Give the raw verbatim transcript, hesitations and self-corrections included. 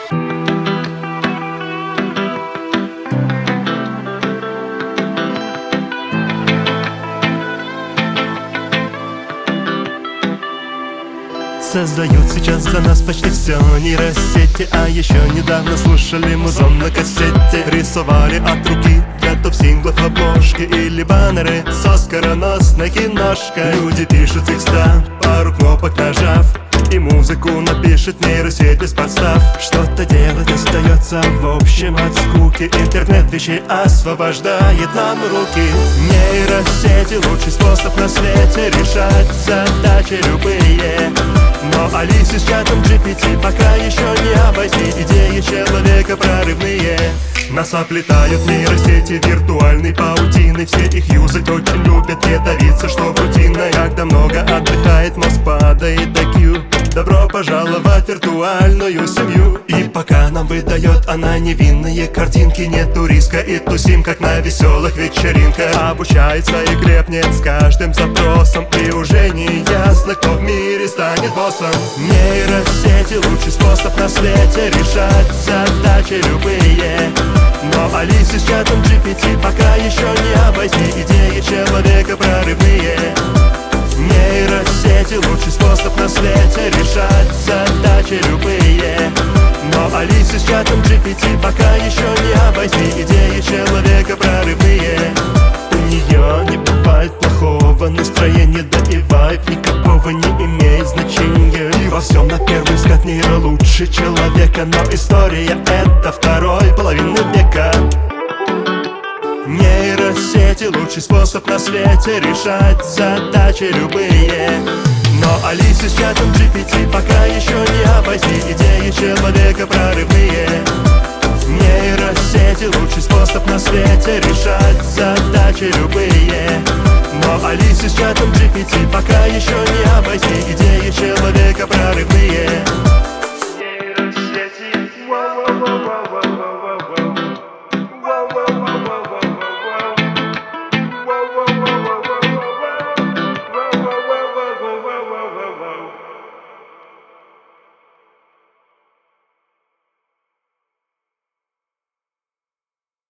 Создают сейчас за нас почти все нейросети. А еще недавно слушали музон на кассете. Рисовали от руки для топ-синглов обложки или баннеры с оскароносной киношкой. Люди пишут текста, пару кнопок нажав, и музыку напишет нейросеть без подстав. Что-то делать остается в общем от скуки. Интернет вещей освобождает нам руки. Нейросети — лучший способ на свете решать задачи любые. Но Алисе с чатом джи пи ти пока еще не обойти. Идеи человека прорывные. Нас оплетают нейросети виртуальной паутиной. Все их юзать очень любят, не давиться, что рутина. Когда много отдыхает, мозг падает до кью. Добро пожаловать в виртуальную семью. И пока нам выдает она невинные картинки, нету риска и тусим, как на веселых вечеринках. Обучается и крепнет с каждым запросом, и уже не ясно, кто в мире станет боссом. Нейросети — лучший способ на свете решать задачи любые. Но Алисе с чатом джи пи ти пока еще не обойти. Идеи человека прорывные. Нейросети — лучший способ на свете решать задачи любые. Но Алисе с чатом джи пи ти пока еще не обойти. Идеи человека прорывные. У нее не бывает плохого настроения, да и вайб никакого не имеет значения. И во всем на первый взгляд нейро лучше человека. Но история — это второй половины века. Нейросети — лучший способ на свете решать задачи любые. Но Алисе с чатом джи пи ти пока еще не обойти. Идеи человека прорывные. Нейросети — лучший способ на свете решать задачи любые. Но Алисе с чатом джи пи ти пока еще не обойти. Идеи человека прорывные. Нейросети,